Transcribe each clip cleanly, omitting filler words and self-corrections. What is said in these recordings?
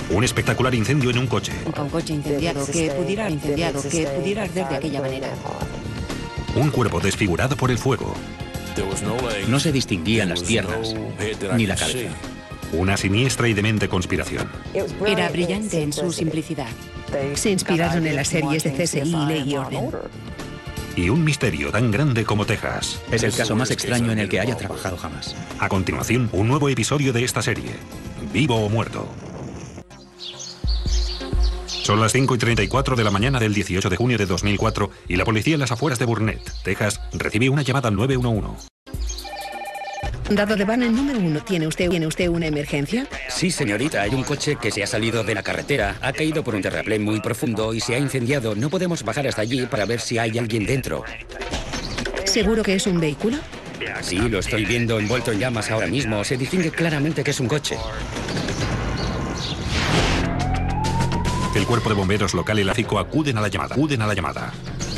Un espectacular incendio en un coche. Un coche incendiado que pudiera arder de aquella manera. Un cuerpo desfigurado por el fuego. No se distinguían las piernas ni la cabeza. Una siniestra y demente conspiración. Era brillante en su simplicidad. Se inspiraron en las series de CSI, Ley y Orden. Y un misterio tan grande como Texas. Es el caso más extraño en el que haya trabajado jamás. A continuación, un nuevo episodio de esta serie. Vivo o muerto. Son las 5:34 de la mañana del 18 de junio de 2004 y la policía en las afueras de Burnett, Texas, recibe una llamada al 911. Dado de van el número 1, ¿tiene usted una emergencia? Sí, señorita, hay un coche que se ha salido de la carretera, ha caído por un terraplén muy profundo y se ha incendiado. No podemos bajar hasta allí para ver si hay alguien dentro. ¿Seguro que es un vehículo? Sí, lo estoy viendo envuelto en llamas ahora mismo. Se distingue claramente que es un coche. El cuerpo de bomberos local y la FICO acuden a la llamada.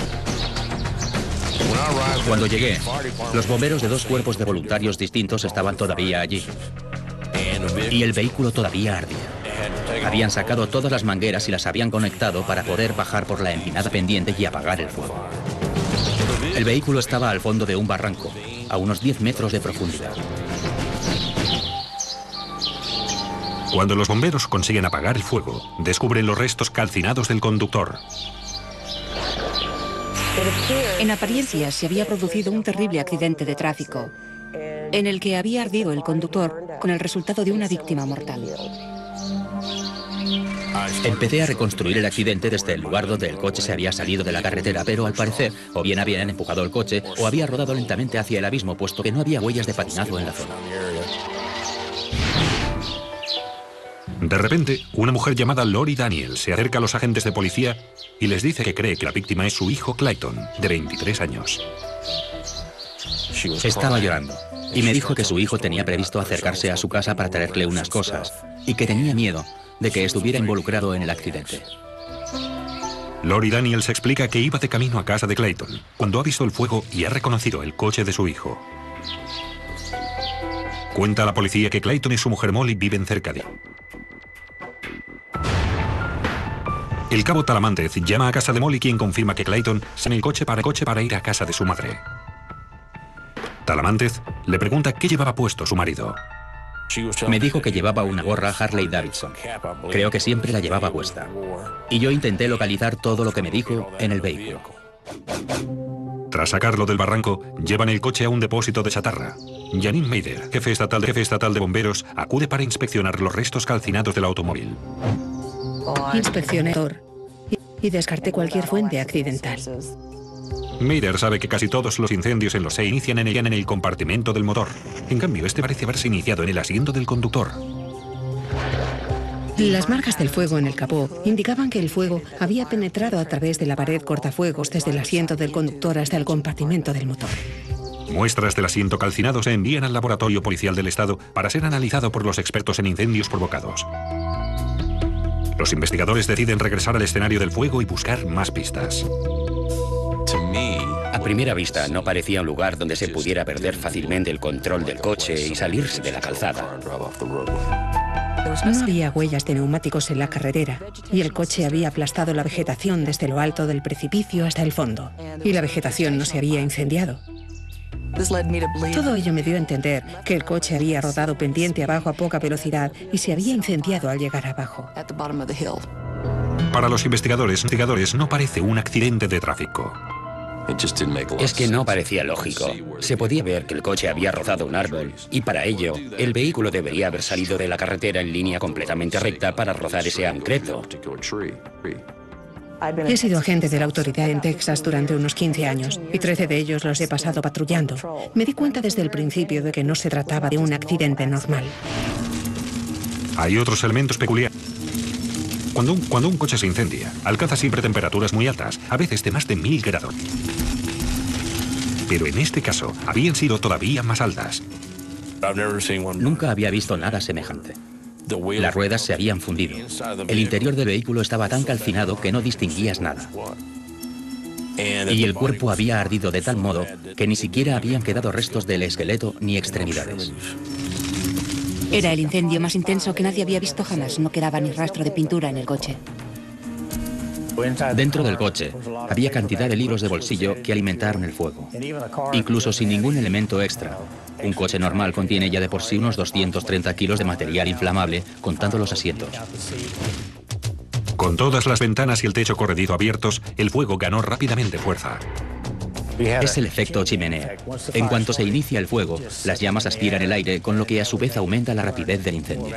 Cuando llegué, los bomberos de dos cuerpos de voluntarios distintos estaban todavía allí. Y el vehículo todavía ardía. Habían sacado todas las mangueras y las habían conectado para poder bajar por la empinada pendiente y apagar el fuego. El vehículo estaba al fondo de un barranco, a unos 10 metros de profundidad. Cuando los bomberos consiguen apagar el fuego, descubren los restos calcinados del conductor. En apariencia se había producido un terrible accidente de tráfico en el que había ardido el conductor con el resultado de una víctima mortal. Empecé a reconstruir el accidente desde el lugar donde el coche se había salido de la carretera, pero al parecer o bien habían empujado el coche o había rodado lentamente hacia el abismo, puesto que no había huellas de patinazo en la zona. De repente, una mujer llamada Lori Daniel se acerca a los agentes de policía y les dice que cree que la víctima es su hijo Clayton, de 23 años. Estaba llorando y me dijo que su hijo tenía previsto acercarse a su casa para traerle unas cosas y que tenía miedo de que estuviera involucrado en el accidente. Lori Daniels explica que iba de camino a casa de Clayton cuando ha visto el fuego y ha reconocido el coche de su hijo. Cuenta a la policía que Clayton y su mujer Molly viven cerca de él. El cabo Talamántez llama a casa de Molly, quien confirma que Clayton sale en el coche para ir a casa de su madre. Talamántez le pregunta qué llevaba puesto su marido. Me dijo que llevaba una gorra Harley Davidson. Creo que siempre la llevaba puesta. Y yo intenté localizar todo lo que me dijo en el vehículo. Tras sacarlo del barranco, llevan el coche a un depósito de chatarra. Janine Meider, jefe estatal de bomberos, acude para inspeccionar los restos calcinados del automóvil. Inspeccioné el motor y descarté cualquier fuente accidental. Meider sabe que casi todos los incendios en los se inician en el compartimento del motor. En cambio, este parece haberse iniciado en el asiento del conductor. Las marcas del fuego en el capó indicaban que el fuego había penetrado a través de la pared cortafuegos desde el asiento del conductor hasta el compartimento del motor. Muestras del asiento calcinado se envían al laboratorio policial del estado para ser analizado por los expertos en incendios provocados. Los investigadores deciden regresar al escenario del fuego y buscar más pistas. A primera vista no parecía un lugar donde se pudiera perder fácilmente el control del coche y salirse de la calzada. No había huellas de neumáticos en la carretera y el coche había aplastado la vegetación desde lo alto del precipicio hasta el fondo. Y la vegetación no se había incendiado. Todo ello me dio a entender que el coche había rodado pendiente abajo a poca velocidad y se había incendiado al llegar abajo. Para los investigadores no parece un accidente de tráfico. Es que no parecía lógico. Se podía ver que el coche había rozado un árbol y para ello el vehículo debería haber salido de la carretera en línea completamente recta para rozar ese concreto. He sido agente de la autoridad en Texas durante unos 15 años y 13 de ellos los he pasado patrullando. Me di cuenta desde el principio de que no se trataba de un accidente normal. Hay otros elementos peculiares. Cuando un coche se incendia, alcanza siempre temperaturas muy altas, a veces de más de 1000 grados. Pero en este caso, habían sido todavía más altas. Nunca había visto nada semejante. Las ruedas se habían fundido. El interior del vehículo estaba tan calcinado que no distinguías nada. Y el cuerpo había ardido de tal modo que ni siquiera habían quedado restos del esqueleto ni extremidades. Era el incendio más intenso que nadie había visto jamás. No quedaba ni rastro de pintura en el coche. Dentro del coche había cantidad de libros de bolsillo que alimentaron el fuego, incluso sin ningún elemento extra. Un coche normal contiene ya de por sí unos 230 kilos de material inflamable, contando los asientos. Con todas las ventanas y el techo corredizo abiertos, el fuego ganó rápidamente fuerza. Es el efecto chimenea. En cuanto se inicia el fuego, las llamas aspiran el aire, con lo que a su vez aumenta la rapidez del incendio.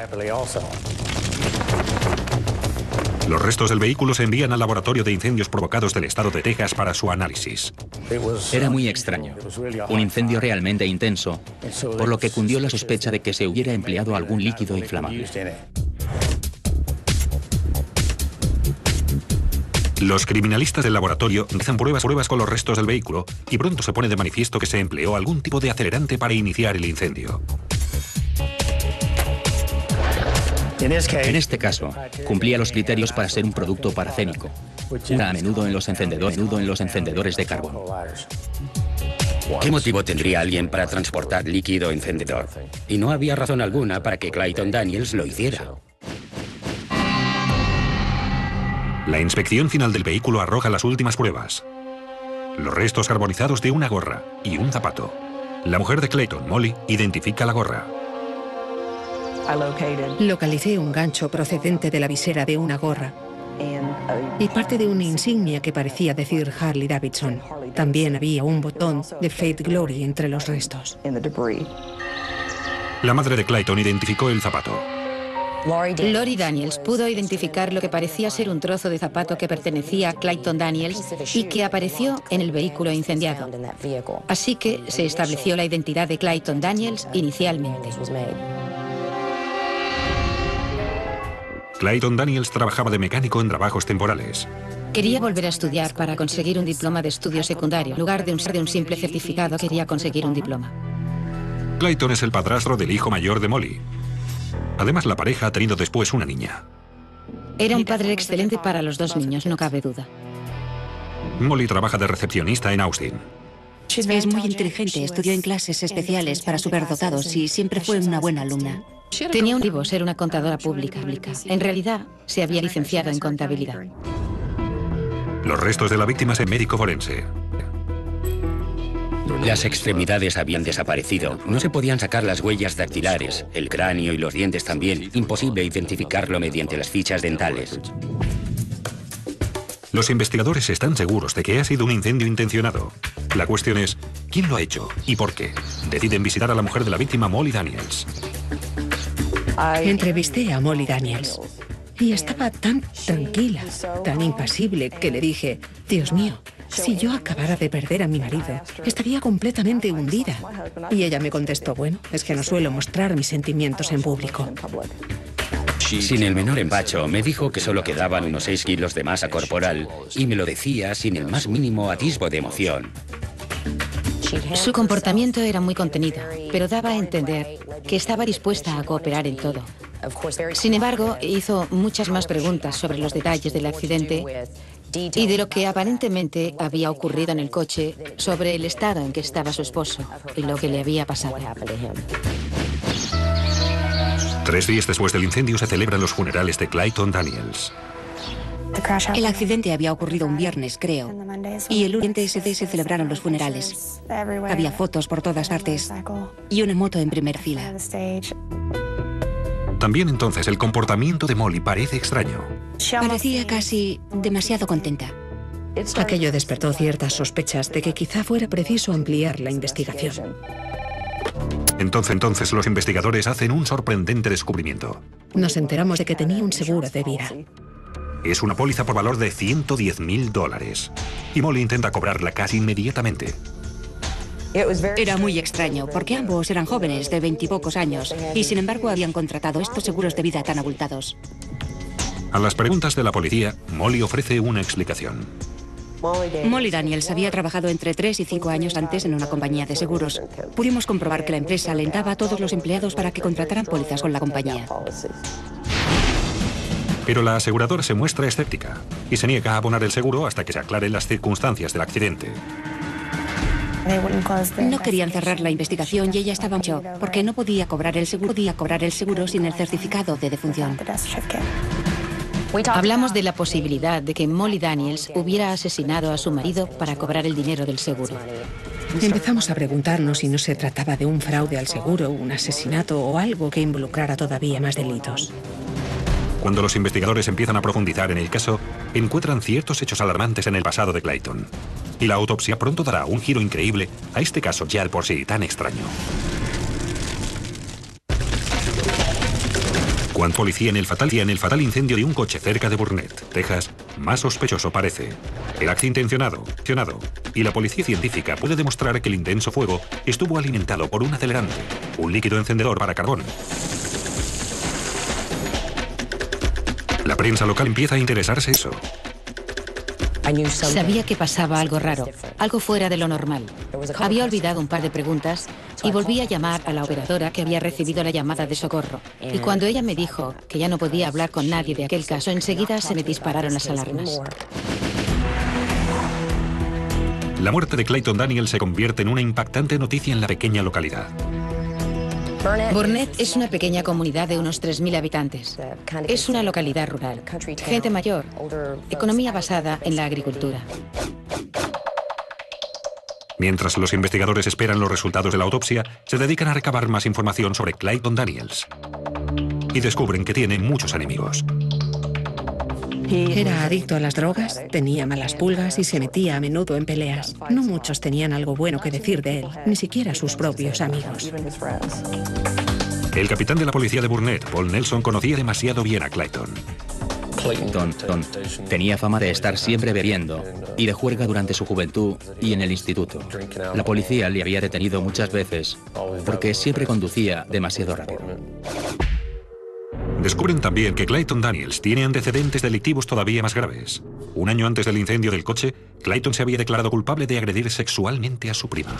Los restos del vehículo se envían al laboratorio de incendios provocados del estado de Texas para su análisis. Era muy extraño. Un incendio realmente intenso, por lo que cundió la sospecha de que se hubiera empleado algún líquido inflamable. Los criminalistas del laboratorio realizan pruebas con los restos del vehículo y pronto se pone de manifiesto que se empleó algún tipo de acelerante para iniciar el incendio. En este caso, cumplía los criterios para ser un producto parafénico, a menudo en los encendedores de carbón. ¿Qué motivo tendría alguien para transportar líquido encendedor? Y no había razón alguna para que Clayton Daniels lo hiciera. La inspección final del vehículo arroja las últimas pruebas. Los restos carbonizados de una gorra y un zapato. La mujer de Clayton, Molly, identifica la gorra. Localicé un gancho procedente de la visera de una gorra y parte de una insignia que parecía decir Harley Davidson. También había un botón de Fate Glory entre los restos. La madre de Clayton identificó el zapato. Lori Daniels pudo identificar lo que parecía ser un trozo de zapato que pertenecía a Clayton Daniels y que apareció en el vehículo incendiado. Así que se estableció la identidad de Clayton Daniels inicialmente. Clayton Daniels trabajaba de mecánico en trabajos temporales. Quería volver a estudiar para conseguir un diploma de estudio secundario. En lugar de un simple certificado, quería conseguir un diploma. Clayton es el padrastro del hijo mayor de Molly. Además, la pareja ha tenido después una niña. Era un padre excelente para los dos niños, no cabe duda. Molly trabaja de recepcionista en Austin. Es muy inteligente, estudió en clases especiales para superdotados y siempre fue una buena alumna. Tenía un objetivo, ser una contadora pública. En realidad, se había licenciado en contabilidad. Los restos de la víctima es médico forense. Las extremidades habían desaparecido. No se podían sacar las huellas dactilares, el cráneo y los dientes también. Imposible identificarlo mediante las fichas dentales. Los investigadores están seguros de que ha sido un incendio intencionado. La cuestión es, ¿quién lo ha hecho y por qué? Deciden visitar a la mujer de la víctima, Molly Daniels. Entrevisté a Molly Daniels y estaba tan tranquila, tan impasible, que le dije, Dios mío, si yo acabara de perder a mi marido, estaría completamente hundida. Y ella me contestó, bueno, es que no suelo mostrar mis sentimientos en público. Sin el menor empacho, me dijo que solo quedaban unos 6 kilos de masa corporal y me lo decía sin el más mínimo atisbo de emoción. Su comportamiento era muy contenido, pero daba a entender que estaba dispuesta a cooperar en todo. Sin embargo, hizo muchas más preguntas sobre los detalles del accidente y de lo que aparentemente había ocurrido en el coche, sobre el estado en que estaba su esposo y lo que le había pasado. 3 días después del incendio se celebran los funerales de Clayton Daniels. El accidente había ocurrido un viernes, creo, y el lunes ese día se celebraron los funerales. Había fotos por todas partes y una moto en primer fila. También entonces el comportamiento de Molly parece extraño. Parecía casi demasiado contenta. Aquello despertó ciertas sospechas de que quizá fuera preciso ampliar la investigación. Entonces los investigadores hacen un sorprendente descubrimiento. Nos enteramos de que tenía un seguro de vida. Es una póliza por valor de $110.000 y Molly intenta cobrarla casi inmediatamente. Era muy extraño, porque ambos eran jóvenes de 20 y pocos años y sin embargo habían contratado estos seguros de vida tan abultados. A las preguntas de la policía, Molly ofrece una explicación. Molly Daniels había trabajado entre 3 y 5 años antes en una compañía de seguros. Pudimos comprobar que la empresa alentaba a todos los empleados para que contrataran pólizas con la compañía. Pero la aseguradora se muestra escéptica y se niega a abonar el seguro hasta que se aclaren las circunstancias del accidente. No querían cerrar la investigación y ella estaba mucho porque no podía cobrar el seguro sin el certificado de defunción. Hablamos de la posibilidad de que Molly Daniels hubiera asesinado a su marido para cobrar el dinero del seguro. Empezamos a preguntarnos si no se trataba de un fraude al seguro, un asesinato o algo que involucrara todavía más delitos. Cuando los investigadores empiezan a profundizar en el caso, encuentran ciertos hechos alarmantes en el pasado de Clayton. Y la autopsia pronto dará un giro increíble a este caso ya de por sí tan extraño. Cuando policía en el fatal incendio de un coche cerca de Burnett, Texas, más sospechoso parece el accidente intencionado. Y la policía científica puede demostrar que el intenso fuego estuvo alimentado por un acelerante, un líquido encendedor para carbón. La prensa local empieza a interesarse en eso. Sabía que pasaba algo raro, algo fuera de lo normal. Había olvidado un par de preguntas y volví a llamar a la operadora que había recibido la llamada de socorro. Y cuando ella me dijo que ya no podía hablar con nadie de aquel caso, enseguida se me dispararon las alarmas. La muerte de Clayton Daniels se convierte en una impactante noticia en la pequeña localidad. Burnett es una pequeña comunidad de unos 3.000 habitantes. Es una localidad rural, gente mayor, economía basada en la agricultura. Mientras los investigadores esperan los resultados de la autopsia, se dedican a recabar más información sobre Clayton Daniels. Y descubren que tiene muchos enemigos. Era adicto a las drogas, tenía malas pulgas y se metía a menudo en peleas. No muchos tenían algo bueno que decir de él, ni siquiera sus propios amigos. El capitán de la policía de Burnett, Paul Nelson, conocía demasiado bien a Clayton. Clayton tenía fama de estar siempre bebiendo y de juerga durante su juventud y en el instituto. La policía le había detenido muchas veces porque siempre conducía demasiado rápido. Descubren también que Clayton Daniels tiene antecedentes delictivos todavía más graves. Un año antes del incendio del coche, Clayton se había declarado culpable de agredir sexualmente a su prima.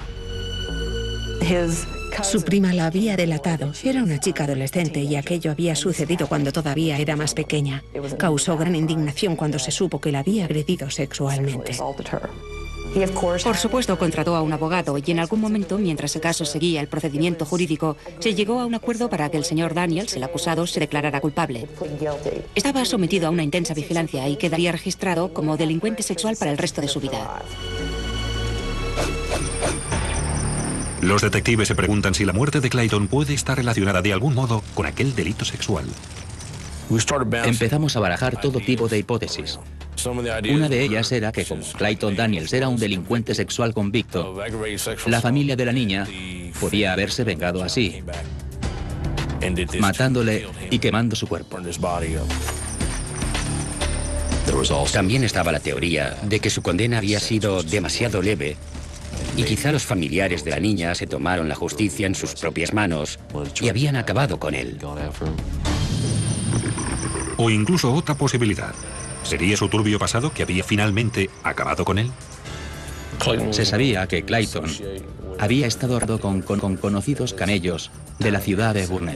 Su prima la había delatado. Era una chica adolescente y aquello había sucedido cuando todavía era más pequeña. Causó gran indignación cuando se supo que la había agredido sexualmente. Por supuesto, contrató a un abogado y en algún momento, mientras el caso seguía el procedimiento jurídico, se llegó a un acuerdo para que el señor Daniels, el acusado, se declarara culpable. Estaba sometido a una intensa vigilancia y quedaría registrado como delincuente sexual para el resto de su vida. Los detectives se preguntan si la muerte de Clayton puede estar relacionada de algún modo con aquel delito sexual. Empezamos a barajar todo tipo de hipótesis. Una de ellas era que como Clayton Daniels era un delincuente sexual convicto, la familia de la niña podía haberse vengado así, matándole y quemando su cuerpo. También estaba la teoría de que su condena había sido demasiado leve y quizá los familiares de la niña se tomaron la justicia en sus propias manos y habían acabado con él. O incluso otra posibilidad. ¿Sería su turbio pasado que había finalmente acabado con él? Se sabía que Clayton había estado con conocidos camellos de la ciudad de Burnett.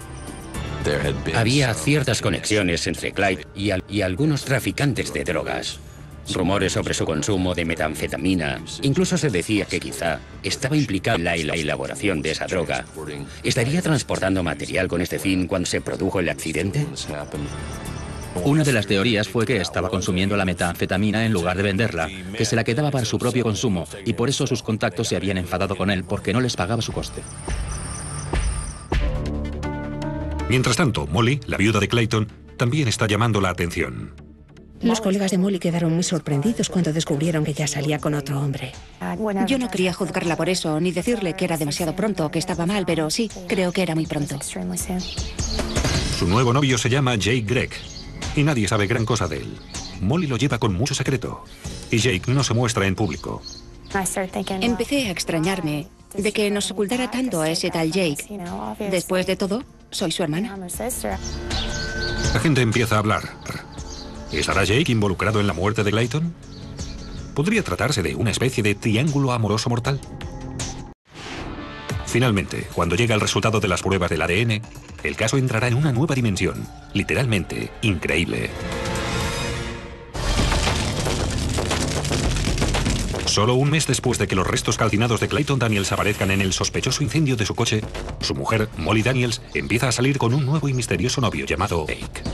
Había ciertas conexiones entre Clyde y algunos traficantes de drogas. Rumores sobre su consumo de metanfetamina. Incluso se decía que quizá estaba implicado en la elaboración de esa droga. ¿Estaría transportando material con este fin cuando se produjo el accidente? Una de las teorías fue que estaba consumiendo la metanfetamina en lugar de venderla, que se la quedaba para su propio consumo y por eso sus contactos se habían enfadado con él porque no les pagaba su coste. Mientras tanto, Molly, la viuda de Clayton, también está llamando la atención. Los colegas de Molly quedaron muy sorprendidos cuando descubrieron que ya salía con otro hombre. Yo no quería juzgarla por eso, ni decirle que era demasiado pronto, que estaba mal, pero sí, creo que era muy pronto. Su nuevo novio se llama Jake Gregg, y nadie sabe gran cosa de él. Molly lo lleva con mucho secreto, y Jake no se muestra en público. Empecé a extrañarme de que nos ocultara tanto a ese tal Jake. Después de todo, soy su hermana. La gente empieza a hablar. ¿Estará Jake involucrado en la muerte de Clayton? ¿Podría tratarse de una especie de triángulo amoroso mortal? Finalmente, cuando llega el resultado de las pruebas del ADN, el caso entrará en una nueva dimensión, literalmente increíble. Solo un mes después de que los restos calcinados de Clayton Daniels aparezcan en el sospechoso incendio de su coche, su mujer, Molly Daniels, empieza a salir con un nuevo y misterioso novio llamado Jake.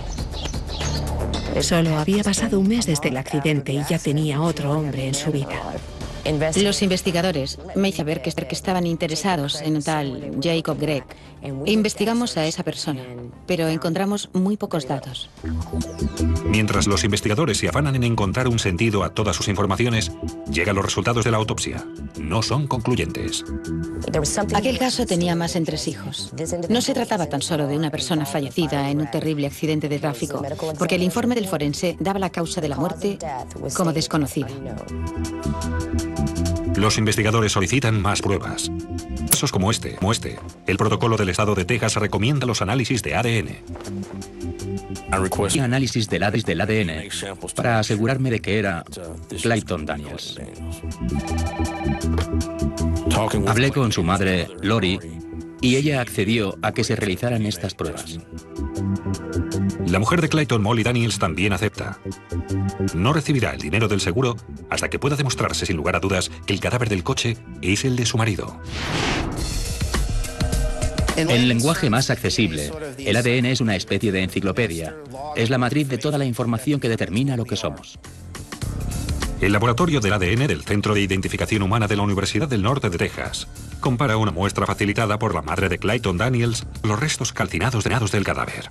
Solo había pasado un mes desde el accidente y ya tenía otro hombre en su vida. Los investigadores me hicieron ver que estaban interesados en un tal Jacob Gregg. Investigamos a esa persona, pero encontramos muy pocos datos. Mientras los investigadores se afanan en encontrar un sentido a todas sus informaciones, llegan los resultados de la autopsia. No son concluyentes. Aquel caso tenía más entresijos. No se trataba tan solo de una persona fallecida en un terrible accidente de tráfico, porque el informe del forense daba la causa de la muerte como desconocida. Los investigadores solicitan más pruebas. Casos como este, el protocolo del estado de Texas recomienda los análisis de ADN. Y análisis del ADN para asegurarme de que era Clayton Daniels. Hablé con su madre, Lori, y ella accedió a que se realizaran estas pruebas. La mujer de Clayton, Molly Daniels, también acepta. No recibirá el dinero del seguro hasta que pueda demostrarse sin lugar a dudas que el cadáver del coche es el de su marido. En lenguaje más accesible, el ADN es una especie de enciclopedia. Es la matriz de toda la información que determina lo que somos. El laboratorio del ADN del Centro de Identificación Humana de la Universidad del Norte de Texas compara una muestra facilitada por la madre de Clayton Daniels con los restos calcinados del cadáver.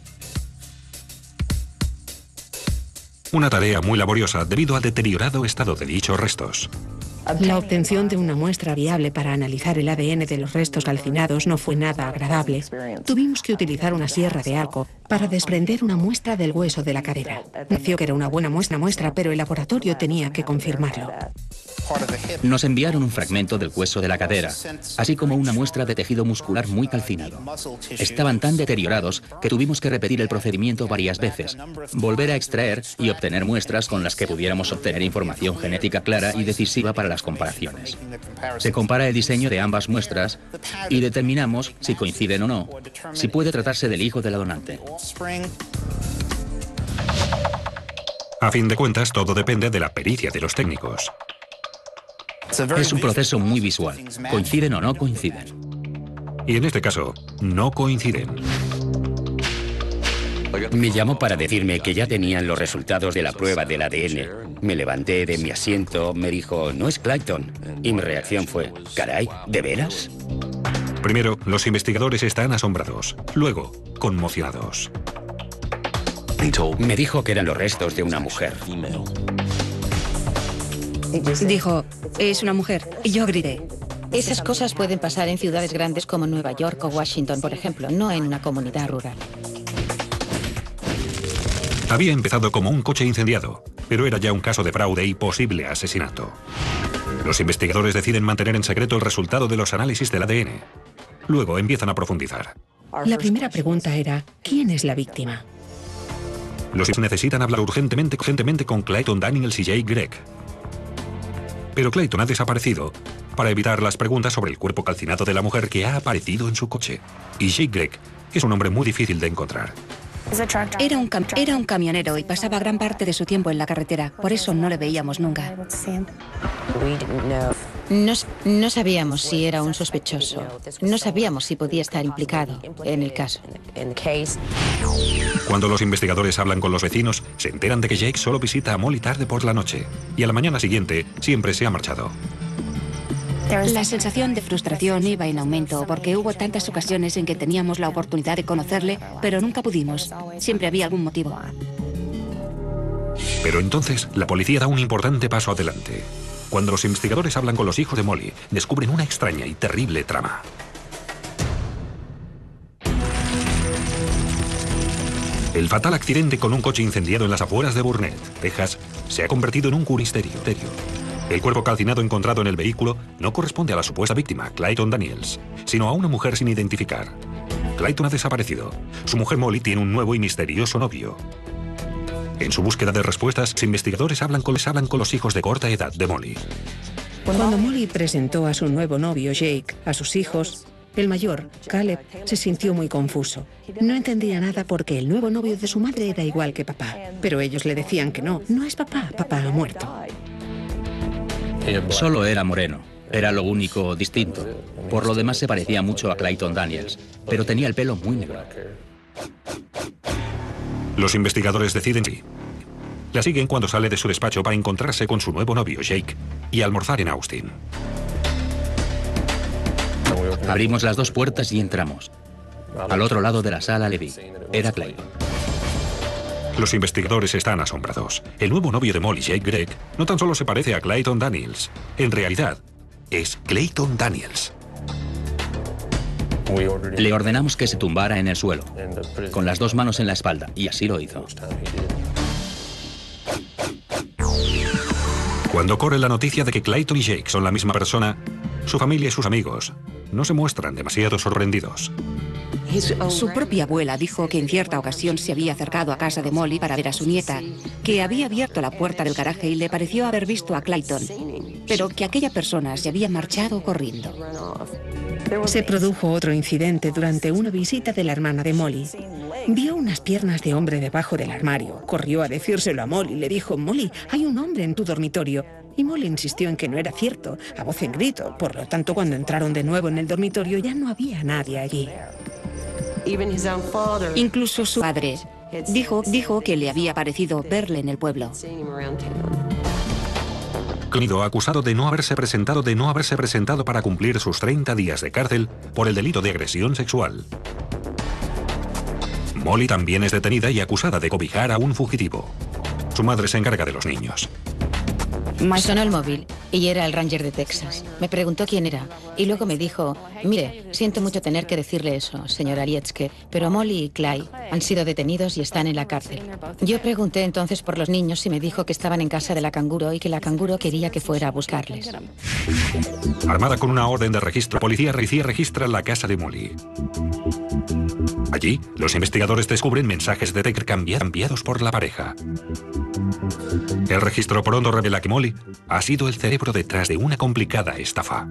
Una tarea muy laboriosa debido al deteriorado estado de dichos restos. La obtención de una muestra viable para analizar el ADN de los restos calcinados no fue nada agradable. Tuvimos que utilizar una sierra de arco para desprender una muestra del hueso de la cadera. Pareció que era una buena muestra, pero el laboratorio tenía que confirmarlo. Nos enviaron un fragmento del hueso de la cadera, así como una muestra de tejido muscular muy calcinado. Estaban tan deteriorados que tuvimos que repetir el procedimiento varias veces, volver a extraer y obtener muestras con las que pudiéramos obtener información genética clara y decisiva para las comparaciones. Se compara el diseño de ambas muestras y determinamos si coinciden o no, si puede tratarse del hijo de la donante. A fin de cuentas, todo depende de la pericia de los técnicos. Es un proceso muy visual. ¿Coinciden o no coinciden? Y en este caso, no coinciden. Me llamó para decirme que ya tenían los resultados de la prueba del ADN. Me levanté de mi asiento, me dijo, no es Clayton. Y mi reacción fue, caray, ¿de veras? Primero, los investigadores están asombrados. Luego, conmocionados. Me dijo que eran los restos de una mujer. Dijo, es una mujer. Y yo grité. Esas cosas pueden pasar en ciudades grandes como Nueva York o Washington, por ejemplo, no en una comunidad rural. Había empezado como un coche incendiado, pero era ya un caso de fraude y posible asesinato. Los investigadores deciden mantener en secreto el resultado de los análisis del ADN. Luego empiezan a profundizar. La primera pregunta era, ¿quién es la víctima? Los necesitan hablar urgentemente con Clayton Daniels y Jake Gregg. Pero Clayton ha desaparecido para evitar las preguntas sobre el cuerpo calcinado de la mujer que ha aparecido en su coche. Y Jake Gregg es un hombre muy difícil de encontrar. Era un camionero y pasaba gran parte de su tiempo en la carretera. Por eso no le veíamos nunca. No sabíamos si era un sospechoso. No sabíamos si podía estar implicado en el caso. Cuando los investigadores hablan con los vecinos, se enteran de que Jake solo visita a Molly tarde por la noche. Y a la mañana siguiente siempre se ha marchado. La sensación de frustración iba en aumento porque hubo tantas ocasiones en que teníamos la oportunidad de conocerle, pero nunca pudimos. Siempre había algún motivo. Pero entonces, la policía da un importante paso adelante. Cuando los investigadores hablan con los hijos de Molly, descubren una extraña y terrible trama. El fatal accidente con un coche incendiado en las afueras de Burnett, Texas, se ha convertido en un misterio. El cuerpo calcinado encontrado en el vehículo no corresponde a la supuesta víctima, Clayton Daniels, sino a una mujer sin identificar. Clayton ha desaparecido. Su mujer Molly tiene un nuevo y misterioso novio. En su búsqueda de respuestas, los investigadores hablan con los hijos de corta edad de Molly. Cuando Molly presentó a su nuevo novio, Jake, a sus hijos, el mayor, Caleb, se sintió muy confuso. No entendía nada porque el nuevo novio de su madre era igual que papá. Pero ellos le decían que no es papá, papá ha muerto. Solo era moreno. Era lo único distinto. Por lo demás se parecía mucho a Clayton Daniels, pero tenía el pelo muy negro. Los investigadores deciden sí. La siguen cuando sale de su despacho para encontrarse con su nuevo novio, Jake, y almorzar en Austin. Abrimos las dos puertas y entramos. Al otro lado de la sala le vi. Era Clayton. Los investigadores están asombrados. El nuevo novio de Molly, Jake Gregg, no tan solo se parece a Clayton Daniels. En realidad, es Clayton Daniels. Le ordenamos que se tumbara en el suelo, con las dos manos en la espalda, y así lo hizo. Cuando corre la noticia de que Clayton y Jake son la misma persona, su familia y sus amigos no se muestran demasiado sorprendidos. Su propia abuela dijo que en cierta ocasión se había acercado a casa de Molly para ver a su nieta, que había abierto la puerta del garaje y le pareció haber visto a Clayton, pero que aquella persona se había marchado corriendo. Se produjo otro incidente durante una visita de la hermana de Molly. Vio unas piernas de hombre debajo del armario. Corrió a decírselo a Molly y le dijo: Molly, hay un hombre en tu dormitorio. Y Molly insistió en que no era cierto, a voz en grito. Por lo tanto, cuando entraron de nuevo en el dormitorio ya no había nadie allí. Incluso su padre dijo que le había parecido verle en el pueblo. Acusado de no haberse presentado para cumplir sus 30 días de cárcel por el delito de agresión sexual. Molly también es detenida y acusada de cobijar a un fugitivo. Su madre se encarga de los niños. Sonó el móvil y era el Ranger de Texas. Me preguntó quién era y luego me dijo: mire, siento mucho tener que decirle eso, señora Lietzke, pero Molly y Clay han sido detenidos y están en la cárcel. Yo pregunté entonces por los niños y me dijo que estaban en casa de la canguro y que la canguro quería que fuera a buscarles. Armada con una orden de registro, policía registra la casa de Molly. Allí, los investigadores descubren mensajes de texto enviados por la pareja. El registro pronto revela que Molly ha sido el cerebro detrás de una complicada estafa.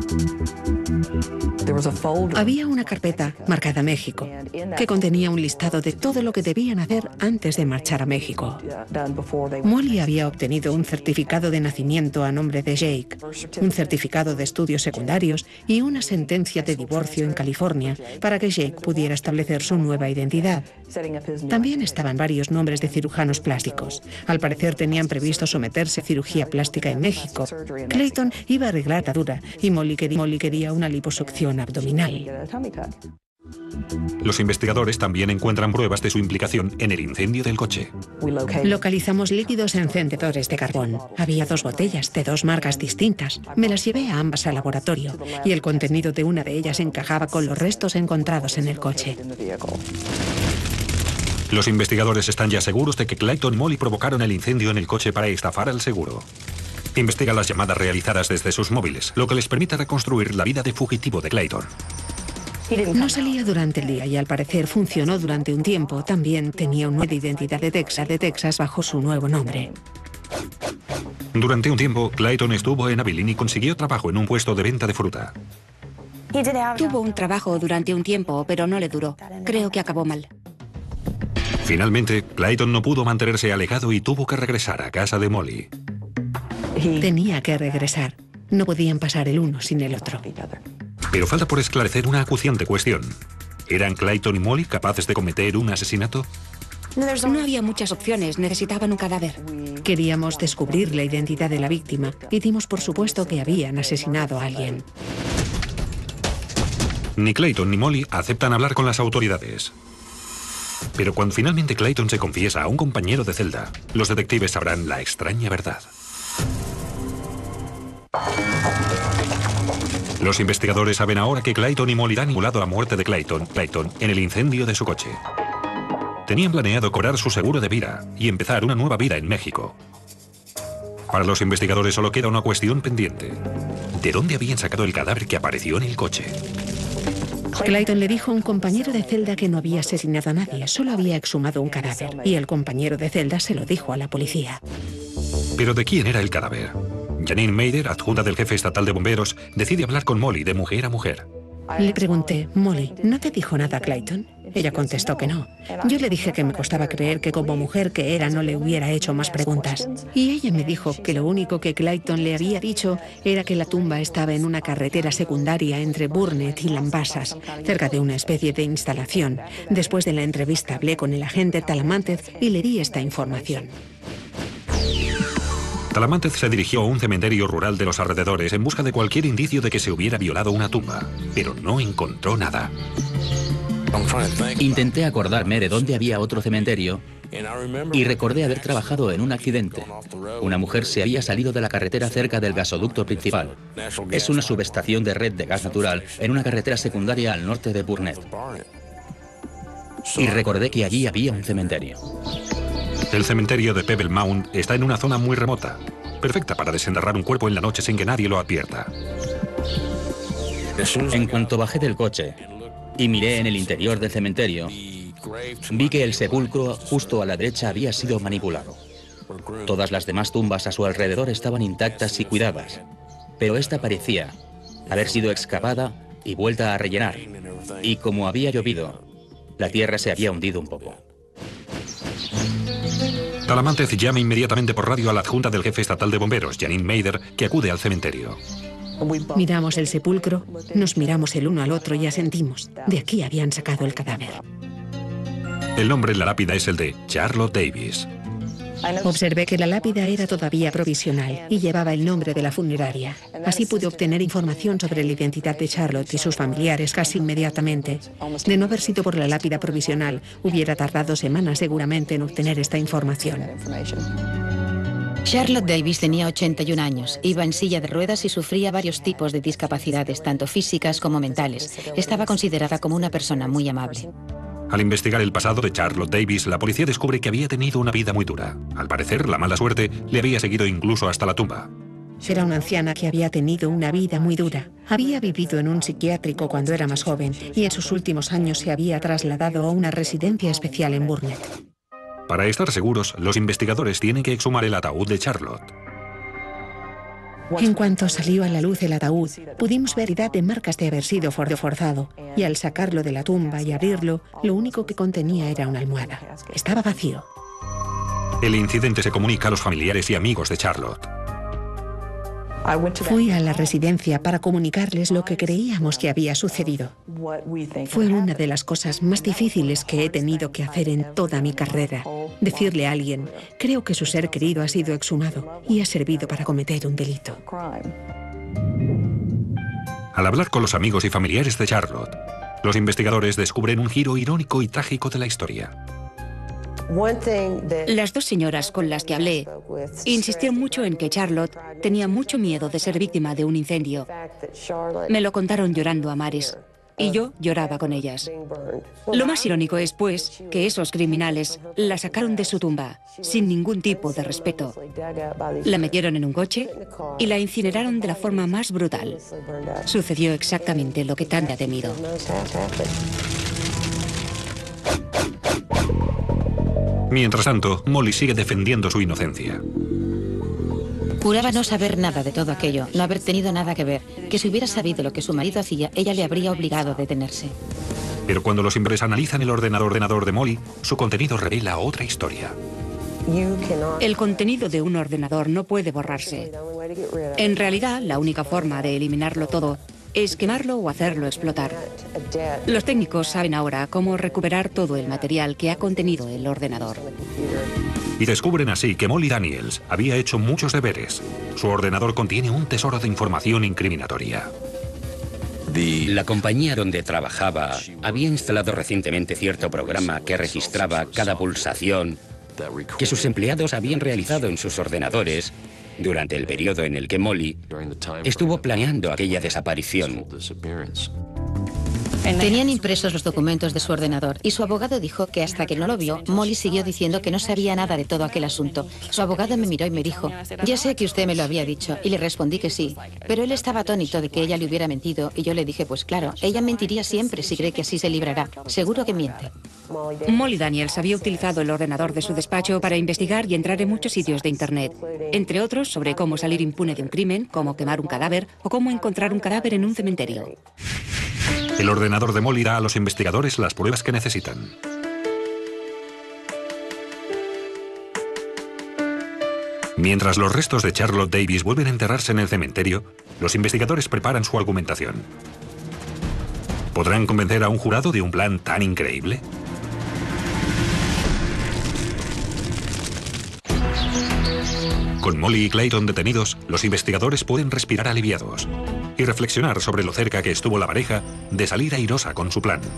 Había una carpeta marcada México que contenía un listado de todo lo que debían hacer antes de marchar a México. Molly había obtenido un certificado de nacimiento a nombre de Jake, un certificado de estudios secundarios y una sentencia de divorcio en California para que Jake pudiera establecer su nueva identidad. También estaban varios nombres de cirujanos plásticos. Al parecer tenían previsto someterse a cirugía plástica en México. Clayton iba a arreglar la dura y Molly quería una liposucción abdominal. Los investigadores también encuentran pruebas de su implicación en el incendio del coche. Localizamos líquidos encendedores de carbón. Había 2 botellas de 2 marcas distintas. Me las llevé a ambas al laboratorio y el contenido de una de ellas encajaba con los restos encontrados en el coche. Los investigadores están ya seguros de que Clayton y Molly provocaron el incendio en el coche para estafar al seguro. Investigan las llamadas realizadas desde sus móviles, lo que les permite reconstruir la vida de fugitivo de Clayton. No salía durante el día y al parecer funcionó durante un tiempo. También tenía una nueva identidad de Texas bajo su nuevo nombre. Durante un tiempo, Clayton estuvo en Abilene y consiguió trabajo en un puesto de venta de fruta. Tuvo un trabajo durante un tiempo, pero no le duró. Creo que acabó mal. Finalmente, Clayton no pudo mantenerse alejado y tuvo que regresar a casa de Molly. Tenía que regresar. No podían pasar el uno sin el otro. Pero falta por esclarecer una acuciante cuestión. ¿Eran Clayton y Molly capaces de cometer un asesinato? No había muchas opciones, necesitaban un cadáver. Queríamos descubrir la identidad de la víctima y dimos por supuesto que habían asesinado a alguien. Ni Clayton ni Molly aceptan hablar con las autoridades. Pero cuando finalmente Clayton se confiesa a un compañero de celda, los detectives sabrán la extraña verdad. Los investigadores saben ahora que Clayton y Molly han simulado la muerte de Clayton en el incendio de su coche. Tenían planeado cobrar su seguro de vida y empezar una nueva vida en México. Para los investigadores solo queda una cuestión pendiente. ¿De dónde habían sacado el cadáver que apareció en el coche? Clayton le dijo a un compañero de celda que no había asesinado a nadie, solo había exhumado un cadáver. Y el compañero de celda se lo dijo a la policía. ¿Pero de quién era el cadáver? Janine Mader, adjunta del jefe estatal de bomberos, decide hablar con Molly de mujer a mujer. Le pregunté: Molly, ¿no te dijo nada Clayton? Ella contestó que no. Yo le dije que me costaba creer que como mujer que era no le hubiera hecho más preguntas. Y ella me dijo que lo único que Clayton le había dicho era que la tumba estaba en una carretera secundaria entre Burnett y Lampasas, cerca de una especie de instalación. Después de la entrevista hablé con el agente Talamantez y le di esta información. Talamantez se dirigió a un cementerio rural de los alrededores en busca de cualquier indicio de que se hubiera violado una tumba, pero no encontró nada. Intenté acordarme de dónde había otro cementerio y recordé haber trabajado en un accidente. Una mujer se había salido de la carretera cerca del gasoducto principal. Es una subestación de red de gas natural en una carretera secundaria al norte de Burnett. Y recordé que allí había un cementerio. El cementerio de Pebble Mound está en una zona muy remota, perfecta para desenterrar un cuerpo en la noche sin que nadie lo advierta. En cuanto bajé del coche y miré en el interior del cementerio, vi que el sepulcro justo a la derecha había sido manipulado. Todas las demás tumbas a su alrededor estaban intactas y cuidadas, pero esta parecía haber sido excavada y vuelta a rellenar, y como había llovido, la tierra se había hundido un poco. Talamantez llama inmediatamente por radio a la adjunta del jefe estatal de bomberos, Janine Mather, que acude al cementerio. Miramos el sepulcro, nos miramos el uno al otro y asentimos. De aquí habían sacado el cadáver. El nombre en la lápida es el de Charlotte Davis. Observé que la lápida era todavía provisional y llevaba el nombre de la funeraria. Así pude obtener información sobre la identidad de Charlotte y sus familiares casi inmediatamente. De no haber sido por la lápida provisional, hubiera tardado semanas seguramente en obtener esta información. Charlotte Davis tenía 81 años, iba en silla de ruedas y sufría varios tipos de discapacidades, tanto físicas como mentales. Estaba considerada como una persona muy amable. Al investigar el pasado de Charlotte Davis, la policía descubre que había tenido una vida muy dura. Al parecer, la mala suerte le había seguido incluso hasta la tumba. Era una anciana que había tenido una vida muy dura. Había vivido en un psiquiátrico cuando era más joven y en sus últimos años se había trasladado a una residencia especial en Burnett. Para estar seguros, los investigadores tienen que exhumar el ataúd de Charlotte. En cuanto salió a la luz el ataúd, pudimos ver identidad de marcas de haber sido forzado, y al sacarlo de la tumba y abrirlo, lo único que contenía era una almohada. Estaba vacío. El incidente se comunica a los familiares y amigos de Charlotte. Fui a la residencia para comunicarles lo que creíamos que había sucedido. Fue una de las cosas más difíciles que he tenido que hacer en toda mi carrera. Decirle a alguien, creo que su ser querido ha sido exhumado y ha servido para cometer un delito. Al hablar con los amigos y familiares de Charlotte, los investigadores descubren un giro irónico y trágico de la historia. Las dos señoras con las que hablé insistieron mucho en que Charlotte tenía mucho miedo de ser víctima de un incendio. Me lo contaron llorando a mares y yo lloraba con ellas. Lo más irónico es, pues, que esos criminales la sacaron de su tumba sin ningún tipo de respeto. La metieron en un coche y la incineraron de la forma más brutal. Sucedió exactamente lo que Tanda ha temido. Mientras tanto, Molly sigue defendiendo su inocencia. Juraba no saber nada de todo aquello, no haber tenido nada que ver, que si hubiera sabido lo que su marido hacía, ella le habría obligado a detenerse. Pero cuando los investigadores analizan el ordenador de Molly, su contenido revela otra historia. El contenido de un ordenador no puede borrarse. En realidad, la única forma de eliminarlo todo es quemarlo o hacerlo explotar. Los técnicos saben ahora cómo recuperar todo el material que ha contenido el ordenador. Y descubren así que Molly Daniels había hecho muchos deberes. Su ordenador contiene un tesoro de información incriminatoria. La compañía donde trabajaba había instalado recientemente cierto programa que registraba cada pulsación que sus empleados habían realizado en sus ordenadores durante el periodo en el que Molly estuvo planeando aquella desaparición. Tenían impresos los documentos de su ordenador y su abogado dijo que hasta que no lo vio, Molly siguió diciendo que no sabía nada de todo aquel asunto. Su abogado me miró y me dijo, ya sé que usted me lo había dicho, y le respondí que sí, pero él estaba atónito de que ella le hubiera mentido y yo le dije, pues claro, ella mentiría siempre si cree que así se librará. Seguro que miente. Molly Daniels había utilizado el ordenador de su despacho para investigar y entrar en muchos sitios de Internet, entre otros sobre cómo salir impune de un crimen, cómo quemar un cadáver o cómo encontrar un cadáver en un cementerio. El ordenador de Molly da a los investigadores las pruebas que necesitan. Mientras los restos de Charlotte Davis vuelven a enterrarse en el cementerio, los investigadores preparan su argumentación. ¿Podrán convencer a un jurado de un plan tan increíble? Con Molly y Clayton detenidos, los investigadores pueden respirar aliviados y reflexionar sobre lo cerca que estuvo la pareja de salir airosa con su plan.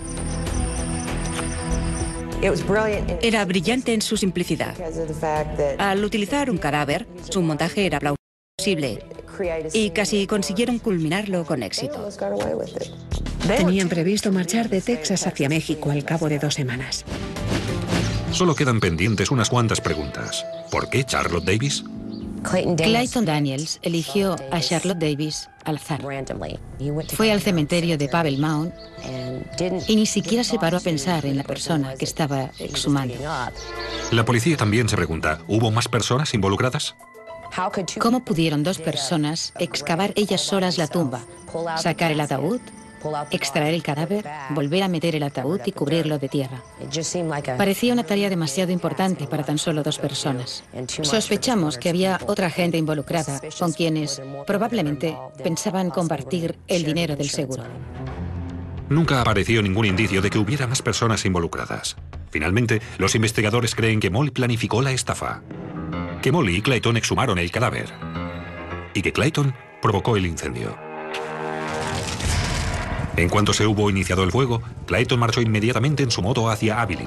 Era brillante en su simplicidad. Al utilizar un cadáver, su montaje era plausible y casi consiguieron culminarlo con éxito. Tenían previsto marchar de Texas hacia México al cabo de 2 semanas. Solo quedan pendientes unas cuantas preguntas. ¿Por qué Charlotte Davis? Clayton Daniels eligió a Charlotte Davis al azar. Fue al cementerio de Pebble Mound y ni siquiera se paró a pensar en la persona que estaba exhumando. La policía también se pregunta, ¿hubo más personas involucradas? ¿Cómo pudieron 2 personas excavar ellas solas la tumba, sacar el ataúd, extraer el cadáver, volver a meter el ataúd y cubrirlo de tierra? Parecía una tarea demasiado importante para tan solo 2 personas. Sospechamos que había otra gente involucrada con quienes probablemente pensaban compartir el dinero del seguro. Nunca apareció ningún indicio de que hubiera más personas involucradas. Finalmente, los investigadores creen que Molly planificó la estafa, que Molly y Clayton exhumaron el cadáver y que Clayton provocó el incendio. En cuanto se hubo iniciado el fuego, Clayton marchó inmediatamente en su moto hacia Abilene.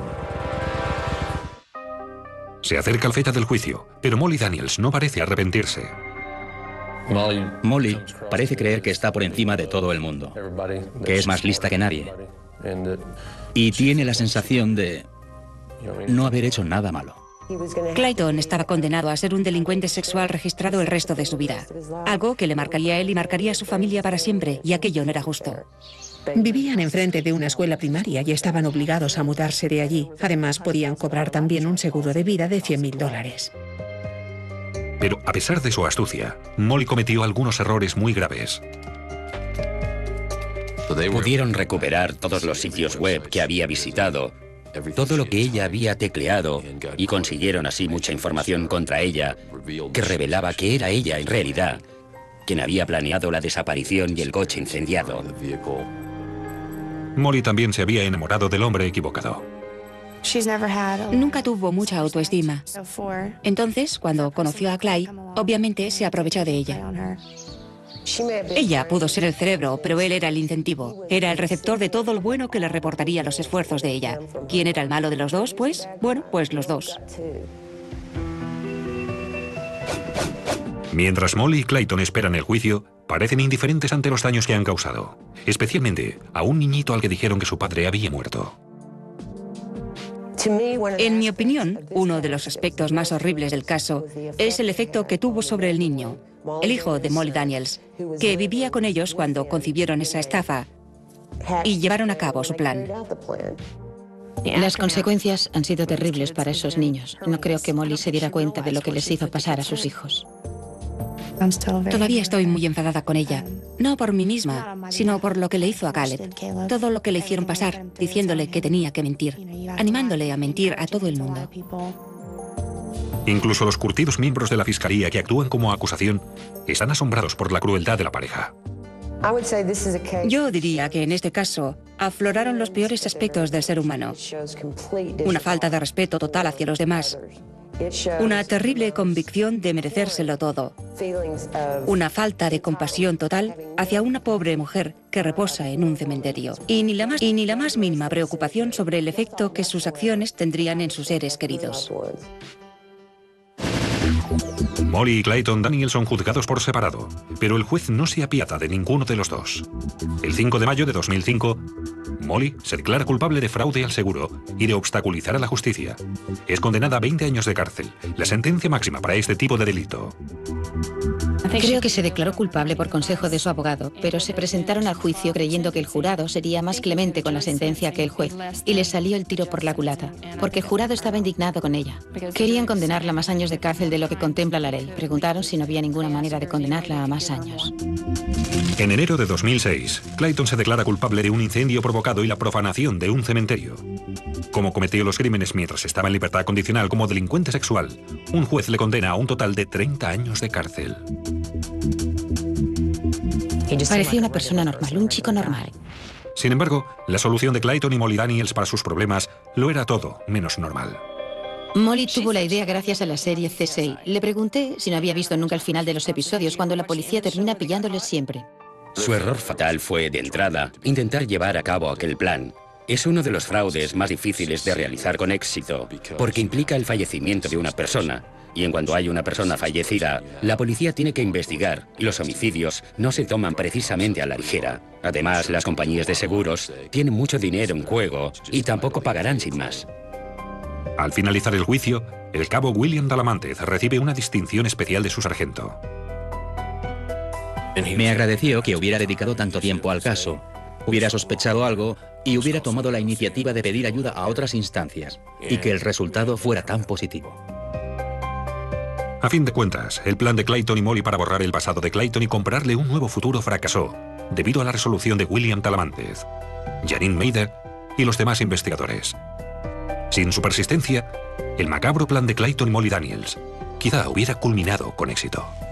Se acerca la fecha del juicio, pero Molly Daniels no parece arrepentirse. Molly parece creer que está por encima de todo el mundo, que es más lista que nadie, y tiene la sensación de no haber hecho nada malo. Clayton estaba condenado a ser un delincuente sexual registrado el resto de su vida. Algo que le marcaría a él y marcaría a su familia para siempre, y aquello no era justo. Vivían enfrente de una escuela primaria y estaban obligados a mudarse de allí. Además, podían cobrar también un seguro de vida de $100.000. Pero a pesar de su astucia, Molly cometió algunos errores muy graves. Pudieron recuperar todos los sitios web que había visitado, todo lo que ella había tecleado, y consiguieron así mucha información contra ella que revelaba que era ella en realidad quien había planeado la desaparición y el coche incendiado. Molly también se había enamorado del hombre equivocado. Nunca tuvo mucha autoestima. Entonces, cuando conoció a Clyde, obviamente se aprovechó de ella. Ella pudo ser el cerebro, pero él era el incentivo. Era el receptor de todo lo bueno que le reportaría los esfuerzos de ella. ¿Quién era el malo de los dos, pues? Bueno, pues los dos. Mientras Molly y Clayton esperan el juicio, parecen indiferentes ante los daños que han causado, especialmente a un niñito al que dijeron que su padre había muerto. En mi opinión, uno de los aspectos más horribles del caso es el efecto que tuvo sobre el niño, el hijo de Molly Daniels, que vivía con ellos cuando concibieron esa estafa y llevaron a cabo su plan. Las consecuencias han sido terribles para esos niños. No creo que Molly se diera cuenta de lo que les hizo pasar a sus hijos. Todavía estoy muy enfadada con ella. No por mí misma, sino por lo que le hizo a Caleb. Todo lo que le hicieron pasar, diciéndole que tenía que mentir, animándole a mentir a todo el mundo. Incluso los curtidos miembros de la fiscalía que actúan como acusación están asombrados por la crueldad de la pareja. Yo diría que en este caso afloraron los peores aspectos del ser humano. Una falta de respeto total hacia los demás. Una terrible convicción de merecérselo todo. Una falta de compasión total hacia una pobre mujer que reposa en un cementerio. Y ni la más mínima preocupación sobre el efecto que sus acciones tendrían en sus seres queridos. Molly y Clayton Daniels son juzgados por separado, pero el juez no se apiada de ninguno de los dos. El 5 de mayo de 2005, Molly se declara culpable de fraude al seguro y de obstaculizar a la justicia. Es condenada a 20 años de cárcel, la sentencia máxima para este tipo de delito. Creo que se declaró culpable por consejo de su abogado, pero se presentaron al juicio creyendo que el jurado sería más clemente con la sentencia que el juez, y les salió el tiro por la culata, porque el jurado estaba indignado con ella. Querían condenarla a más años de cárcel de lo que contempla la ley. Preguntaron si no había ninguna manera de condenarla a más años. En enero de 2006, Clayton se declara culpable de un incendio provocado y la profanación de un cementerio. Como cometió los crímenes mientras estaba en libertad condicional como delincuente sexual, un juez le condena a un total de 30 años de cárcel. Parecía una persona normal, un chico normal. Sin embargo, la solución de Clayton y Molly Daniels para sus problemas lo era todo menos normal. Molly tuvo la idea gracias a la serie CSI. Le pregunté si no había visto nunca el final de los episodios cuando la policía termina pillándoles siempre. Su error fatal fue, de entrada, intentar llevar a cabo aquel plan. Es uno de los fraudes más difíciles de realizar con éxito, porque implica el fallecimiento de una persona. Y en cuanto hay una persona fallecida, la policía tiene que investigar, y los homicidios no se toman precisamente a la ligera. Además, las compañías de seguros tienen mucho dinero en juego y tampoco pagarán sin más. Al finalizar el juicio, el cabo William Talamantez recibe una distinción especial de su sargento. Me agradeció que hubiera dedicado tanto tiempo al caso, hubiera sospechado algo y hubiera tomado la iniciativa de pedir ayuda a otras instancias, y que el resultado fuera tan positivo. A fin de cuentas, el plan de Clayton y Molly para borrar el pasado de Clayton y comprarle un nuevo futuro fracasó, debido a la resolución de William Talamantez, Janine Mather y los demás investigadores. Sin su persistencia, el macabro plan de Clayton y Molly Daniels quizá hubiera culminado con éxito.